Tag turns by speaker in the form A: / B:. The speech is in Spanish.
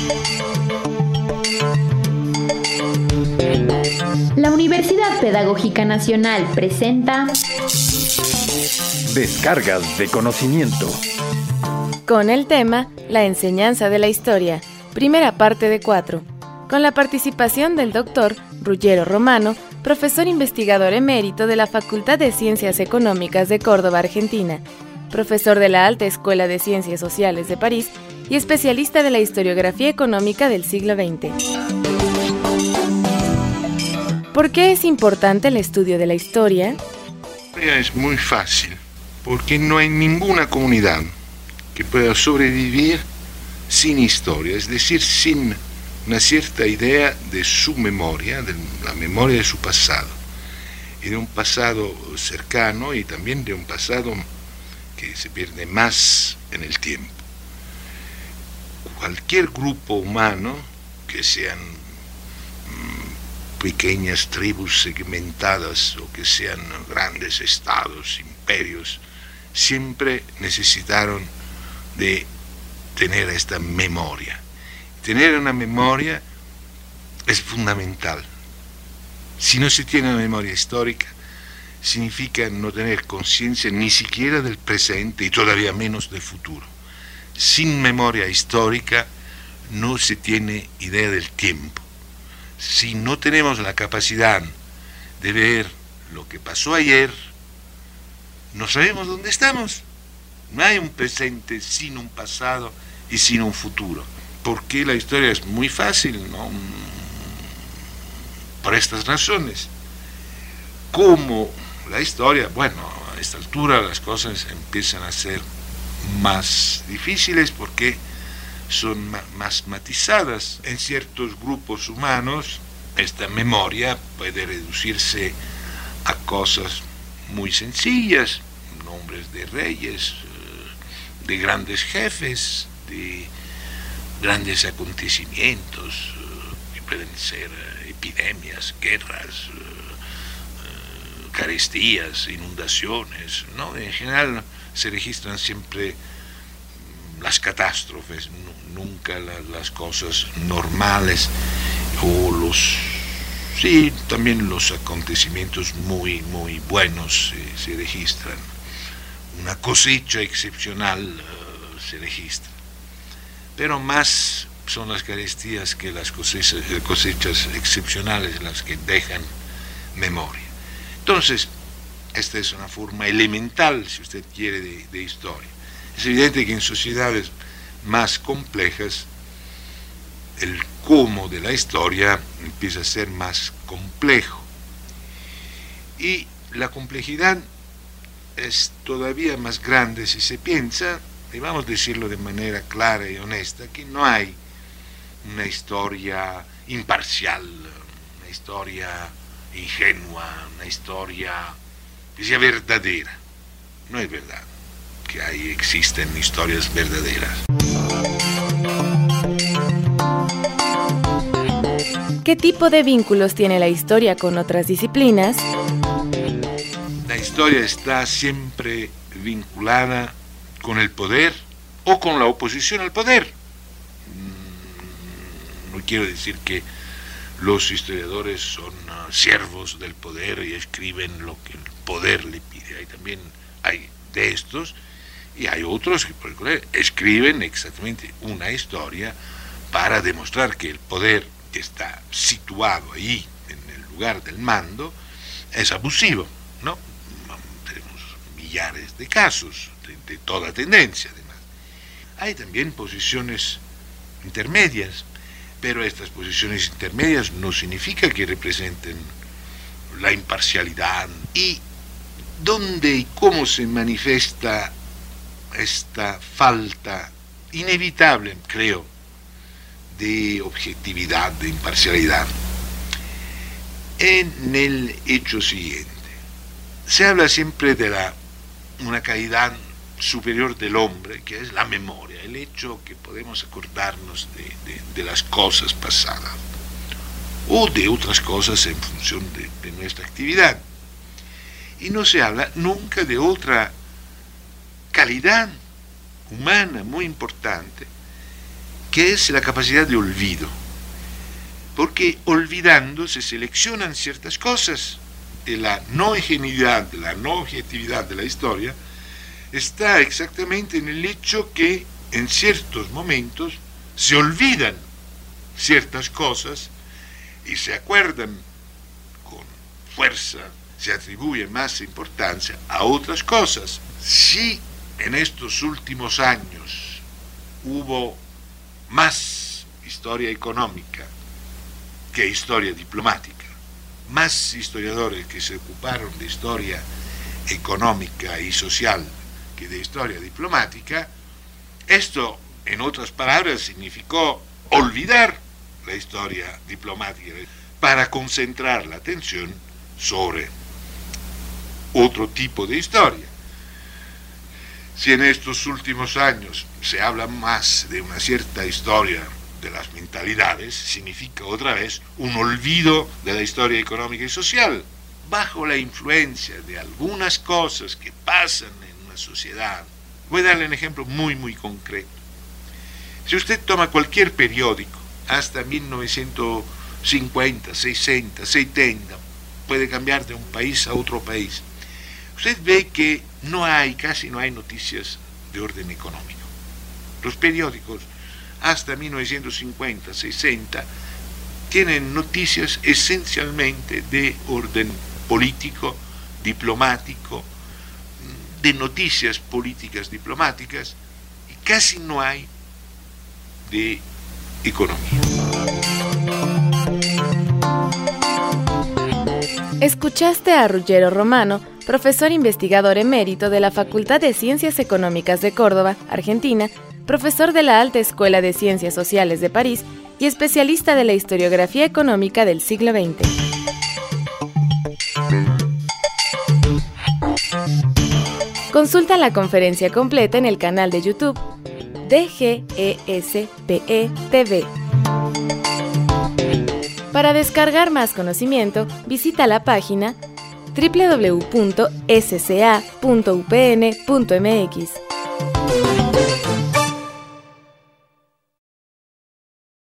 A: La Universidad Pedagógica Nacional presenta
B: Descargas de conocimiento.
C: Con el tema La enseñanza de la historia, primera parte de 4, con la participación del doctor Ruggiero Romano, profesor investigador emérito de la Facultad de Ciencias Económicas de Córdoba, Argentina, profesor de la Alta Escuela de Ciencias Sociales de París y especialista de la historiografía económica del siglo XX. ¿Por qué es importante el estudio de la historia?
D: Es muy fácil, porque no hay ninguna comunidad que pueda sobrevivir sin historia, es decir, sin una cierta idea de su memoria, de la memoria de su pasado, y de un pasado cercano y también de un pasado que se pierde más en el tiempo. Cualquier grupo humano, que sean pequeñas tribus segmentadas o que sean grandes estados, imperios, siempre necesitaron de tener esta memoria. Tener una memoria es fundamental. Si no se tiene una memoria histórica, significa no tener conciencia ni siquiera del presente y todavía menos del futuro. Sin memoria histórica no se tiene idea del tiempo. Si no tenemos la capacidad de ver lo que pasó ayer, no sabemos dónde estamos. No hay un presente sin un pasado y sin un futuro. Porque la historia es muy fácil, ¿no? Por estas razones. Como la historia, bueno, a esta altura las cosas empiezan a ser más difíciles porque son más matizadas. En ciertos grupos humanos esta memoria puede reducirse a cosas muy sencillas, nombres de reyes, de grandes jefes, de grandes acontecimientos, que pueden ser epidemias, guerras, carestías, inundaciones, ¿no? En general se registran siempre las catástrofes, nunca las cosas normales o también los acontecimientos muy buenos se registran. Una cosecha excepcional se registra. Pero más son las carestías que las cosechas excepcionales las que dejan memoria. Entonces, esta es una forma elemental, si usted quiere, de historia. Es evidente que en sociedades más complejas, el cómo de la historia empieza a ser más complejo. Y la complejidad es todavía más grande si se piensa, y vamos a decirlo de manera clara y honesta, que no hay una historia imparcial, una historia ingenua, una historia que sea verdadera. No es verdad que existen historias verdaderas.
C: ¿Qué tipo de vínculos tiene la historia con otras disciplinas?
D: La historia está siempre vinculada con el poder o con la oposición al poder. No quiero decir que los historiadores son siervos del poder y escriben lo que el poder le pide. Hay de estos y hay otros que, por ejemplo, escriben exactamente una historia para demostrar que el poder que está situado ahí en el lugar del mando es abusivo, ¿no? Tenemos millares de casos de toda tendencia, además. Hay también posiciones intermedias, pero estas posiciones intermedias no significa que representen la imparcialidad. ¿Y dónde y cómo se manifiesta esta falta inevitable, creo, de objetividad, de imparcialidad? En el hecho siguiente. Se habla siempre de una calidad superior del hombre, que es la memoria, el hecho que podemos acordarnos de las cosas pasadas o de otras cosas en función de nuestra actividad. Y no se habla nunca de otra calidad humana muy importante, que es la capacidad de olvido. Porque olvidando se seleccionan ciertas cosas. Y la no homogeneidad, la no objetividad de la historia está exactamente en el hecho que en ciertos momentos se olvidan ciertas cosas y se acuerdan con fuerza, se atribuye más importancia a otras cosas. Si en estos últimos años hubo más historia económica que historia diplomática, más historiadores que se ocuparon de historia económica y social que de historia diplomática, esto, en otras palabras, significó olvidar la historia diplomática para concentrar la atención sobre otro tipo de historia. Si en estos últimos años se habla más de una cierta historia de las mentalidades, significa otra vez un olvido de la historia económica y social, bajo la influencia de algunas cosas que pasan en una sociedad. Voy a darle un ejemplo muy concreto. Si usted toma cualquier periódico, hasta 1950, 60, 70, puede cambiar de un país a otro país, usted ve que casi no hay noticias de orden económico. Los periódicos hasta 1950, 60, tienen noticias esencialmente de orden político, diplomático, de noticias políticas diplomáticas, y casi no hay de economía.
C: Escuchaste a Ruggero Romano, profesor investigador emérito de la Facultad de Ciencias Económicas de Córdoba, Argentina, profesor de la Alta Escuela de Ciencias Sociales de París y especialista de la historiografía económica del siglo XX. Consulta la conferencia completa en el canal de YouTube DGESPE TV. Para descargar más conocimiento, visita la página www.sca.upn.mx.